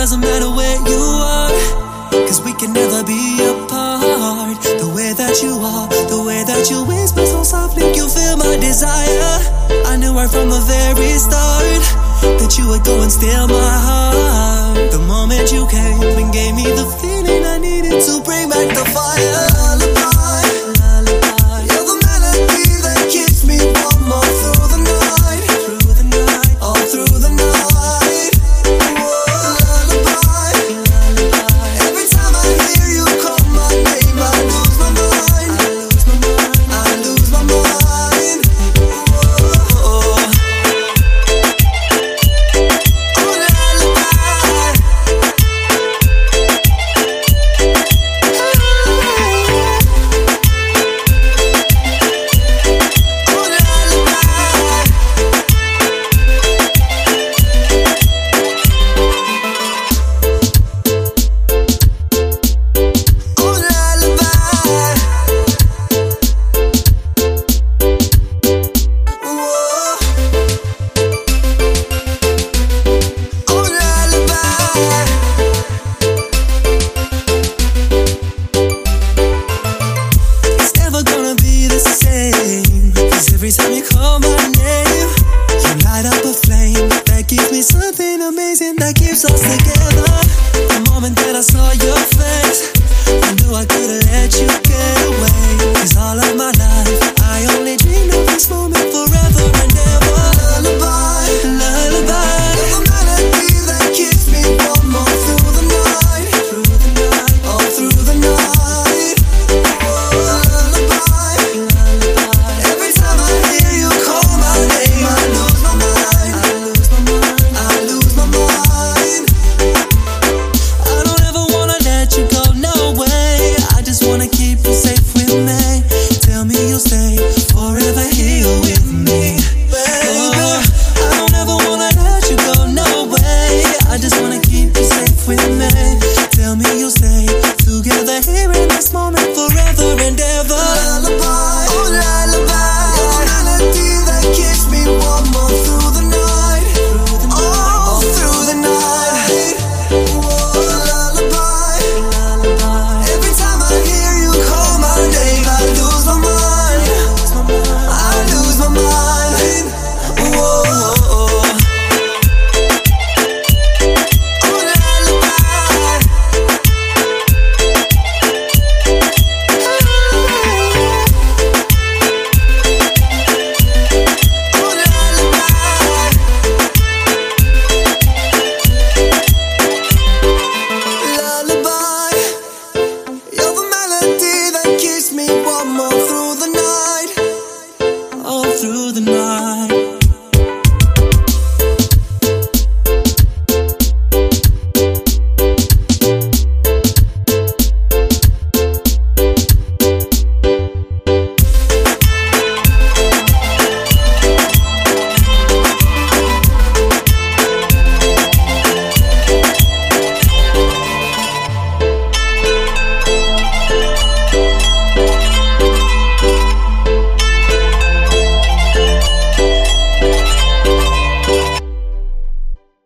doesn't matter where you are, 'cause we can never be apart. The way that you are, the way that you whisper so softly, you feel my desire. I knew right from the very start that you would go and steal my heart. The moment you came and gave me the feeling I needed to bring back the fire. Lullaby, lullaby, you're the melody that keeps me warm all through the night, all through the night. Lullaby, lullaby, every time I hear you call my name, I lose my mind, I lose my mind. Oh, through the night.